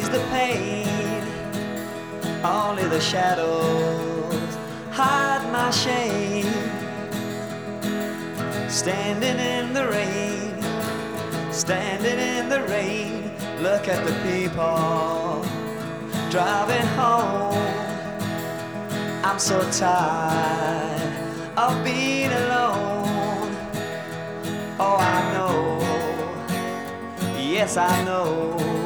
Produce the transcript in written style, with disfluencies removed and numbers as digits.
the pain, only the shadows hide my shame. Standing in the rain, standing in the rain, look at the people driving home. I'm so tired of being alone. Oh, I know, yes I know.